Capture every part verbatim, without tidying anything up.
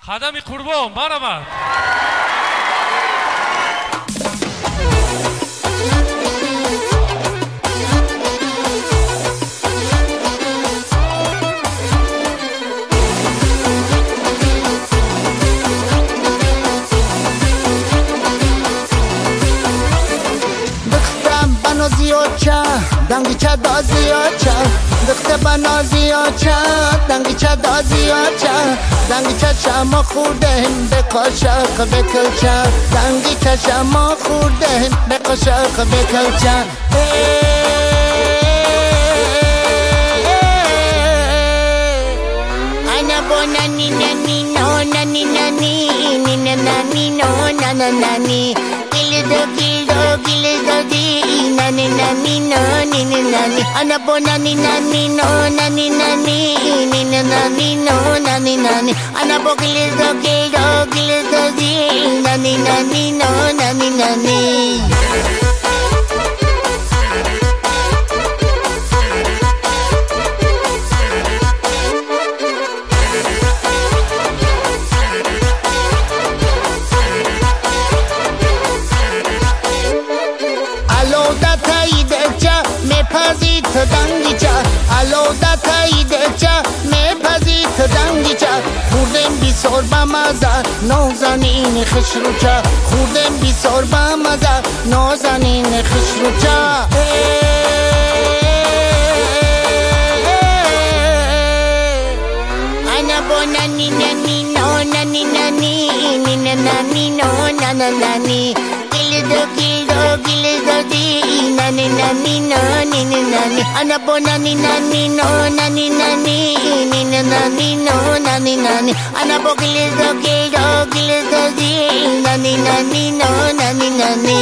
خدم قربان برآمد. زیاچه دنگی چه دا زیاچه دخته بنا زیاچه دنگی چه دا زیاچه دنگی چه شما خورده به قاشق به کلچه دنگی چه شما خورده به قاشق به کلچه انا با نانی نانی نو نانی نانی نانی نانی نو نانا نانی گل دو گل دو گل دو دی nani nani no nini nani anabo nani nani no nani nani nini nani no nani nani anabo gildo gildo gildo di nani nani no nani nani دنگیچه الوده تاییدچه میپذیت دنگیچه خوردم بی سر بمزه نازنین خشروچه خوردم بی سر بمزه نازنین خشروچه انا با نانی نانی نو نانی نانی نانی نانی نو نانا نانی گل دو گل دو گل دو دی nani nani no nini nani anabo nani nani no nani nani nini nani no nani nani anabo gildo gildo gildo di nani nani no nani nani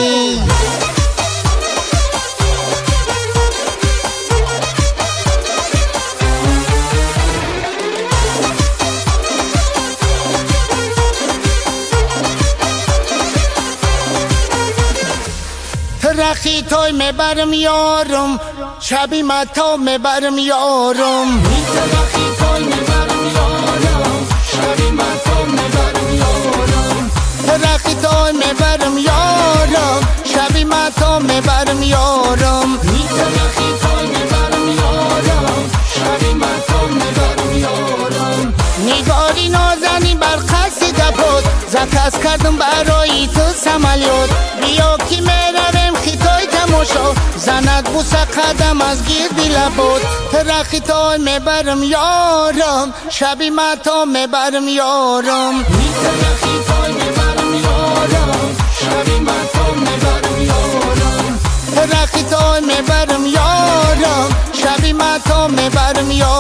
رخی توی میبرم یارم شبی متا میبرم یارم رخی توی میبرم یارم شبی متا میبرم یارم رخی توی میبرم یارم شبی متا میبرم یارم رخی توی میبرم یارم شبی متا میبرم یارم نگاری نازنی بر قصد گپت زکس کردم برای تو سمالیوت بیا کی میرویم خیتای تماشا زند بوسه قدم از گیردی لبود ترخی تای میبرم یارم شبی متا میبرم یارم ترخی تای میبرم یارم شبی متا میبرم یارم ترخی تای میبرم یارم شبی متا میبرم یارم